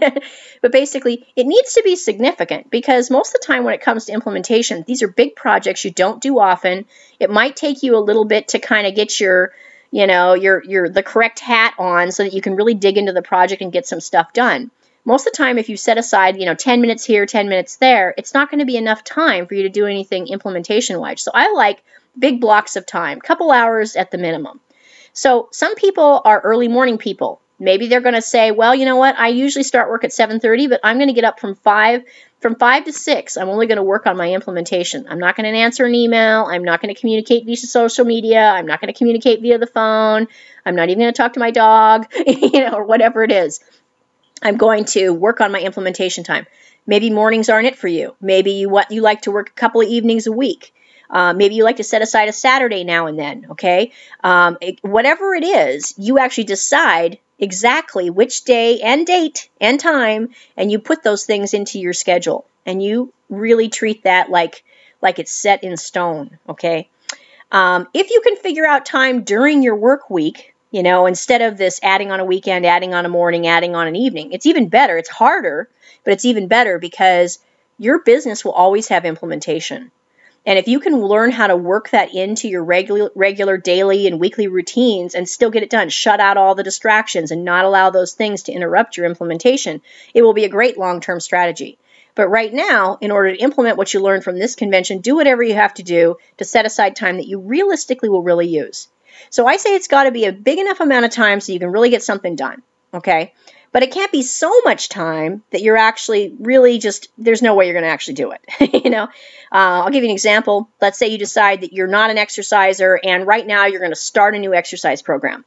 But basically, it needs to be significant, because most of the time when it comes to implementation, these are big projects you don't do often. It might take you a little bit to kind of get your, you know, your, your the correct hat on so that you can really dig into the project and get some stuff done. Most of the time, if you set aside, you know, ten minutes here, ten minutes there, it's not going to be enough time for you to do anything implementation-wise. So I like big blocks of time, couple hours at the minimum. So some people are early morning people. Maybe they're going to say, well, you know what, I usually start work at seven thirty, but I'm going to get up from five, from five to six. I'm only going to work on my implementation. I'm not going to answer an email. I'm not going to communicate via social media. I'm not going to communicate via the phone. I'm not even going to talk to my dog, you know, or whatever it is. I'm going to work on my implementation time. Maybe mornings aren't it for you. Maybe you what you like to work a couple of evenings a week. Uh, maybe you like to set aside a Saturday now and then, okay? Um, it, whatever it is, you actually decide exactly which day and date and time, and you put those things into your schedule, and you really treat that like, like it's set in stone, okay? Um, if you can figure out time during your work week, you know, instead of this adding on a weekend, adding on a morning, adding on an evening, it's even better. It's harder, but it's even better because your business will always have implementation. And if you can learn how to work that into your regular, regular daily and weekly routines and still get it done, shut out all the distractions and not allow those things to interrupt your implementation, it will be a great long-term strategy. But right now, in order to implement what you learned from this convention, do whatever you have to do to set aside time that you realistically will really use. So I say it's got to be a big enough amount of time so you can really get something done, okay? But it can't be so much time that you're actually really just, there's no way you're going to actually do it. you know, uh, I'll give you an example. Let's say you decide that you're not an exerciser and right now you're going to start a new exercise program.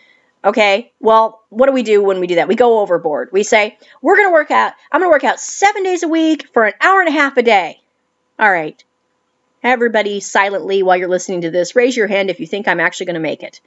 Okay, well, what do we do when we do that? We go overboard. We say, we're going to work out, I'm going to work out seven days a week for an hour and a half a day. All right. Everybody silently, while you're listening to this, raise your hand if you think I'm actually going to make it.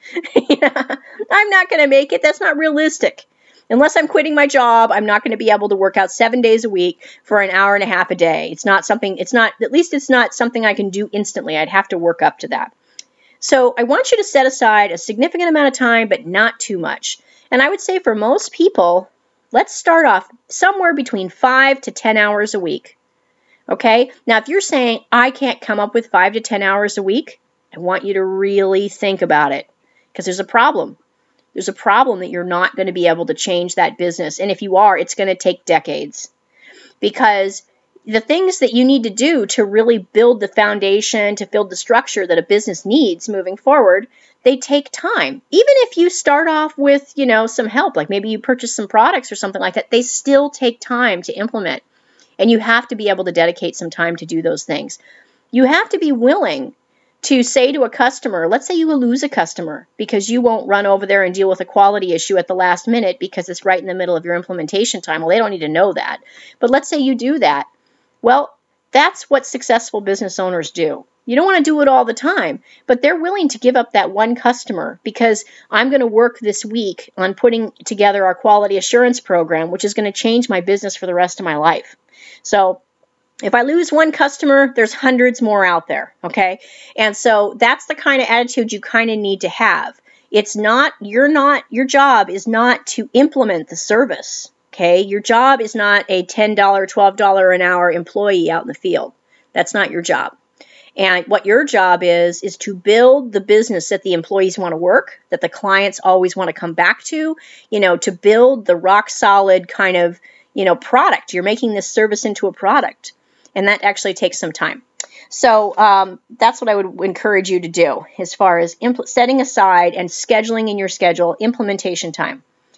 I'm not going to make it. That's not realistic. Unless I'm quitting my job, I'm not going to be able to work out seven days a week for an hour and a half a day. It's not something, it's not, at least it's not something I can do instantly. I'd have to work up to that. So I want you to set aside a significant amount of time, but not too much. And I would say for most people, let's start off somewhere between five to ten hours a week. Okay? Now, if you're saying, I can't come up with five to ten hours a week, I want you to really think about it, because there's a problem. There's a problem that you're not going to be able to change that business. And if you are, it's going to take decades. Because the things that you need to do to really build the foundation, to build the structure that a business needs moving forward, they take time. Even if you start off with, you know, some help, like maybe you purchase some products or something like that, they still take time to implement. And you have to be able to dedicate some time to do those things. You have to be willing to say to a customer, let's say you will lose a customer because you won't run over there and deal with a quality issue at the last minute because it's right in the middle of your implementation time. Well, they don't need to know that. But let's say you do that. Well, that's what successful business owners do. You don't want to do it all the time, but they're willing to give up that one customer because I'm going to work this week on putting together our quality assurance program, which is going to change my business for the rest of my life. So if I lose one customer, there's hundreds more out there, okay? And so that's the kind of attitude you kind of need to have. It's not, you're not, your job is not to implement the service, okay? Your job is not a ten dollars, twelve dollars an hour employee out in the field. That's not your job. And what your job is, is to build the business that the employees want to work, that the clients always want to come back to, you know, to build the rock solid kind of, you know, product. You're making this service into a product. And that actually takes some time. So um, that's what I would encourage you to do as far as setting aside and scheduling in your schedule implementation time.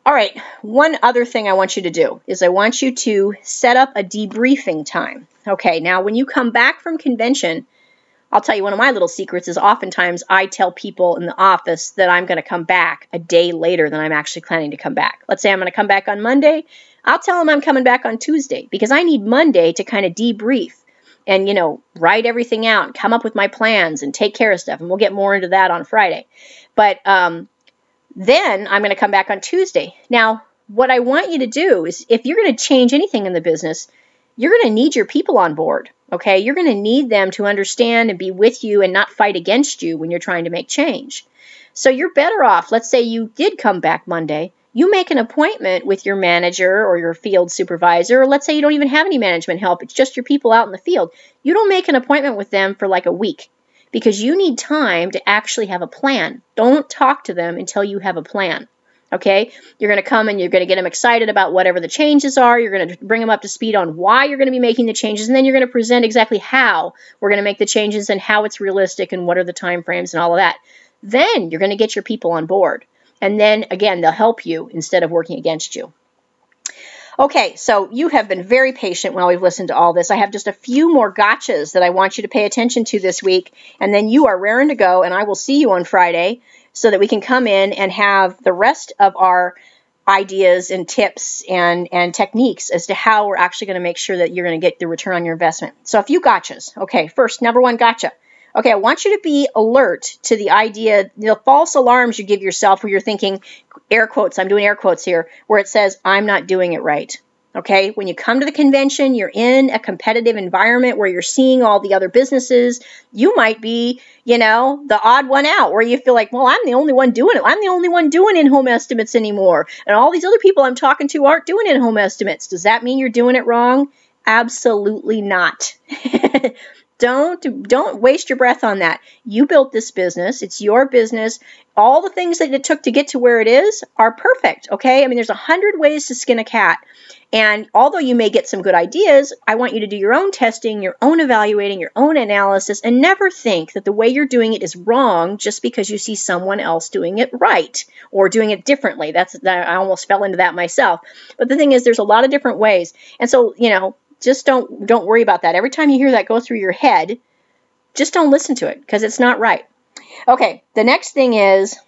All right, one other thing I want you to do is I want you to set up a debriefing time. Okay, now when you come back from convention, I'll tell you one of my little secrets is oftentimes I tell people in the office that I'm going to come back a day later than I'm actually planning to come back. Let's say I'm going to come back on Monday. I'll tell them I'm coming back on Tuesday because I need Monday to kind of debrief and, you know, write everything out and come up with my plans and take care of stuff. And we'll get more into that on Friday. But um, then I'm going to come back on Tuesday. Now, what I want you to do is if you're going to change anything in the business, you're going to need your people on board. Okay, you're going to need them to understand and be with you and not fight against you when you're trying to make change. So you're better off, let's say you did come back Monday, you make an appointment with your manager or your field supervisor, or let's say you don't even have any management help, it's just your people out in the field. You don't make an appointment with them for like a week because you need time to actually have a plan. Don't talk to them until you have a plan. Okay, you're going to come and you're going to get them excited about whatever the changes are. You're going to bring them up to speed on why you're going to be making the changes. And then you're going to present exactly how we're going to make the changes and how it's realistic and what are the time frames and all of that. Then you're going to get your people on board. And then, again, they'll help you instead of working against you. Okay, so you have been very patient while we've listened to all this. I have just a few more gotchas that I want you to pay attention to this week. And then you are raring to go, and I will see you on Friday, so that we can come in and have the rest of our ideas and tips and, and techniques as to how we're actually going to make sure that you're going to get the return on your investment. So a few gotchas. Okay, first, number one gotcha. Okay, I want you to be alert to the idea, the false alarms you give yourself where you're thinking, air quotes, I'm doing air quotes here, where it says, I'm not doing it right. Okay, when you come to the convention, you're in a competitive environment where you're seeing all the other businesses. You might be, you know, the odd one out where you feel like, well, I'm the only one doing it. I'm the only one doing in-home estimates anymore. And all these other people I'm talking to aren't doing in-home estimates. Does that mean you're doing it wrong? Absolutely not. Don't, don't waste your breath on that. You built this business. It's your business. All the things that it took to get to where it is are perfect, okay? I mean, there's a hundred ways to skin a cat. And although you may get some good ideas, I want you to do your own testing, your own evaluating, your own analysis, and never think that the way you're doing it is wrong just because you see someone else doing it right or doing it differently. That's that, I almost fell into that myself. But the thing is, there's a lot of different ways. And so, you know, just don't don't worry about that. Every time you hear that go through your head, just don't listen to it because it's not right. Okay, the next thing is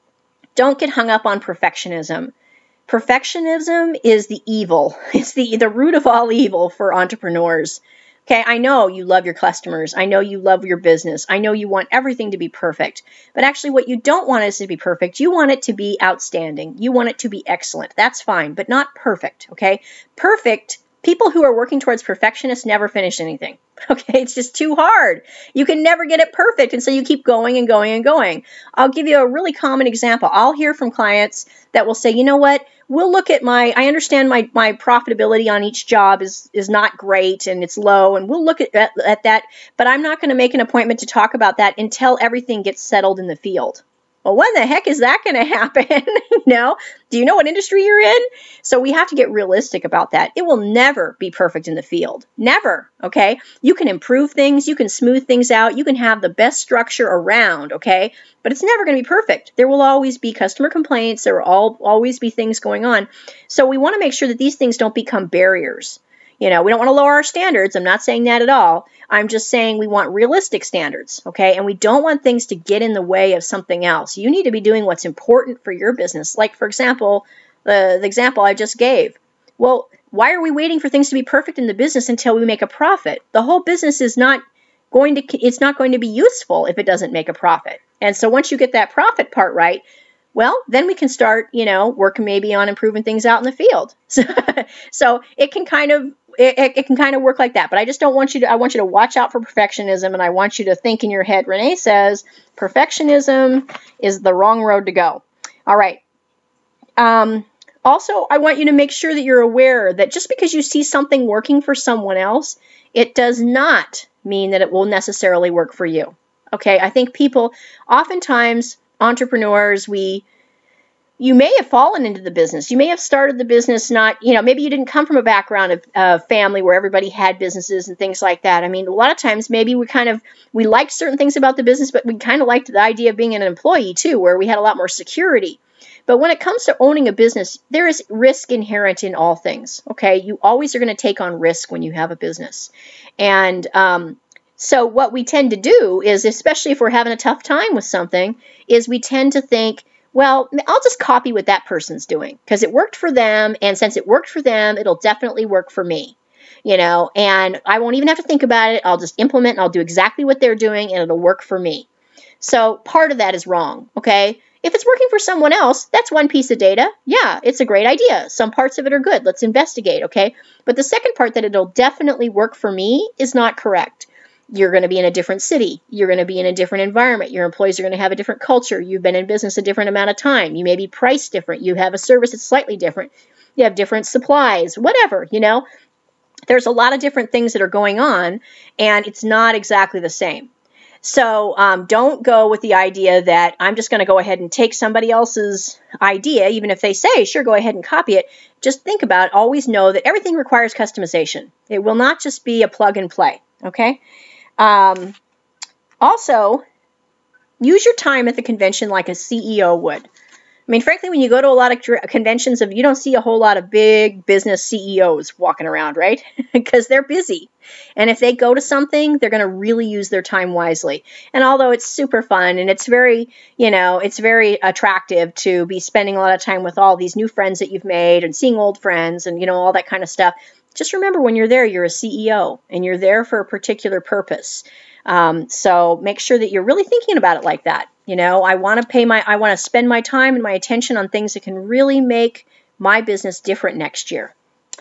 don't get hung up on perfectionism. Perfectionism is the evil. It's the, the root of all evil for entrepreneurs. Okay, I know you love your customers. I know you love your business. I know you want everything to be perfect. But actually what you don't want is to be perfect. You want it to be outstanding. You want it to be excellent. That's fine, but not perfect, okay? Perfect, people who are working towards perfectionists never finish anything. Okay, it's just too hard. You can never get it perfect, and so you keep going and going and going. I'll give you a really common example. I'll hear from clients that will say, you know what, we'll look at my, I understand my, my profitability on each job is, is not great and it's low, and we'll look at, at, at that, but I'm not going to make an appointment to talk about that until everything gets settled in the field. Well, when the heck is that going to happen? You know, do you know what industry you're in? So we have to get realistic about that. It will never be perfect in the field. Never. Okay. You can improve things. You can smooth things out. You can have the best structure around. Okay. But it's never going to be perfect. There will always be customer complaints. There will all, always be things going on. So we want to make sure that these things don't become barriers. You know, we don't want to lower our standards. I'm not saying that at all. I'm just saying we want realistic standards, okay? And we don't want things to get in the way of something else. You need to be doing what's important for your business. Like, for example, the, the example I just gave. Well, why are we waiting for things to be perfect in the business until we make a profit? The whole business is not going to, it's not going to be useful if it doesn't make a profit. And so once you get that profit part right, well, then we can start, you know, working maybe on improving things out in the field. So, so it can kind of, it, it can kind of work like that. But I just don't want you to, I want you to watch out for perfectionism. And I want you to think in your head, Renee says, perfectionism is the wrong road to go. All right. Um, also, I want you to make sure that you're aware that just because you see something working for someone else, it does not mean that it will necessarily work for you. Okay. I think people, oftentimes, entrepreneurs, we, you may have fallen into the business. You may have started the business not, you know, maybe you didn't come from a background of uh, family where everybody had businesses and things like that. I mean, a lot of times maybe we kind of, we liked certain things about the business, but we kind of liked the idea of being an employee too, where we had a lot more security. But when it comes to owning a business, there is risk inherent in all things. Okay, you always are going to take on risk when you have a business. And um, so what we tend to do is, especially if we're having a tough time with something, is we tend to think, well, I'll just copy what that person's doing because it worked for them. And since it worked for them, it'll definitely work for me. You know, and I won't even have to think about it. I'll just implement and I'll do exactly what they're doing and it'll work for me. So part of that is wrong, okay? If it's working for someone else, that's one piece of data. Yeah, it's a great idea. Some parts of it are good. Let's investigate, okay? But the second part, that it'll definitely work for me, is not correct. You're going to be in a different city. You're going to be in a different environment. Your employees are going to have a different culture. You've been in business a different amount of time. You may be priced different. You have a service that's slightly different. You have different supplies, whatever, you know? There's a lot of different things that are going on, and it's not exactly the same. So um, don't go with the idea that I'm just going to go ahead and take somebody else's idea, even if they say, sure, go ahead and copy it. Just think about it. Always know that everything requires customization. It will not just be a plug and play, okay? Um, also, use your time at the convention like a C E O would. I mean, frankly, when you go to a lot of conventions, you don't see a whole lot of big business C E Os walking around, right? Because they're busy. And if they go to something, they're going to really use their time wisely. And although it's super fun and it's very, you know, it's very attractive to be spending a lot of time with all these new friends that you've made and seeing old friends and, you know, all that kind of stuff. Just remember, when you're there, you're a C E O and you're there for a particular purpose. Um, so make sure that you're really thinking about it like that. You know, I want to pay my, I want to spend my time and my attention on things that can really make my business different next year.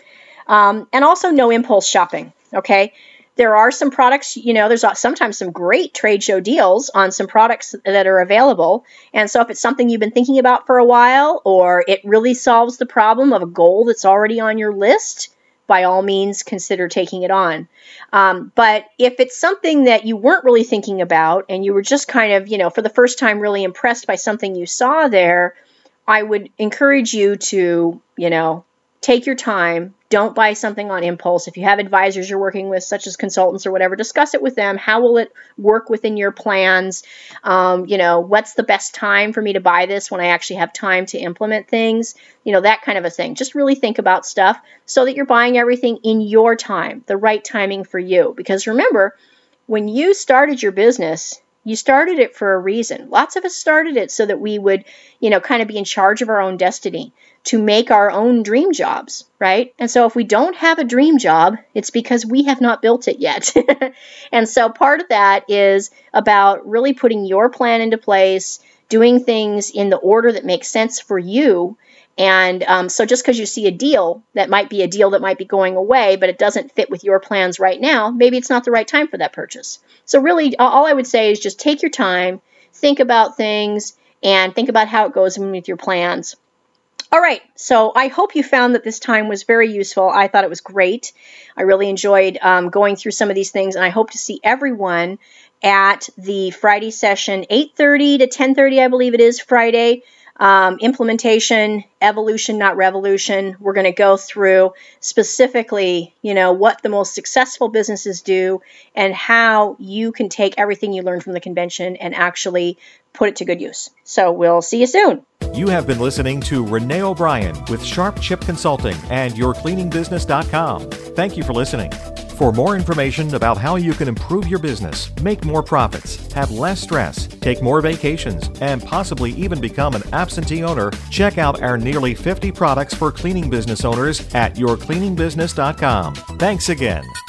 Um, and also no impulse shopping. Okay. There are some products, you know, there's sometimes some great trade show deals on some products that are available. And so if it's something you've been thinking about for a while, or it really solves the problem of a goal that's already on your list, by all means, consider taking it on. Um, but if it's something that you weren't really thinking about and you were just kind of, you know, for the first time really impressed by something you saw there, I would encourage you to, you know, take your time. Don't buy something on impulse. If you have advisors you're working with, such as consultants or whatever, discuss it with them. How will it work within your plans? Um, you know, what's the best time for me to buy this when I actually have time to implement things? You know, that kind of a thing. Just really think about stuff so that you're buying everything in your time, the right timing for you. Because remember, when you started your business, you started it for a reason. Lots of us started it so that we would, you know, kind of be in charge of our own destiny, to make our own dream jobs, right? And so if we don't have a dream job, it's because we have not built it yet. And so part of that is about really putting your plan into place, doing things in the order that makes sense for you. And um, so just because you see a deal that might be a deal that might be going away, but it doesn't fit with your plans right now, maybe it's not the right time for that purchase. So really, all I would say is just take your time, think about things, and think about how it goes with your plans. All right, so I hope you found that this time was very useful. I thought it was great. I really enjoyed um, going through some of these things, and I hope to see everyone at the Friday session, eight thirty to ten thirty, I believe it is Friday. Um, implementation, evolution, not revolution. We're going to go through specifically, you know, what the most successful businesses do and how you can take everything you learned from the convention and actually put it to good use. So we'll see you soon. You have been listening to Renee O'Brien with Sharp Chip Consulting and your cleaning business dot com. Thank you for listening. For more information about how you can improve your business, make more profits, have less stress, take more vacations, and possibly even become an absentee owner, check out our nearly fifty products for cleaning business owners at your cleaning business dot com. Thanks again.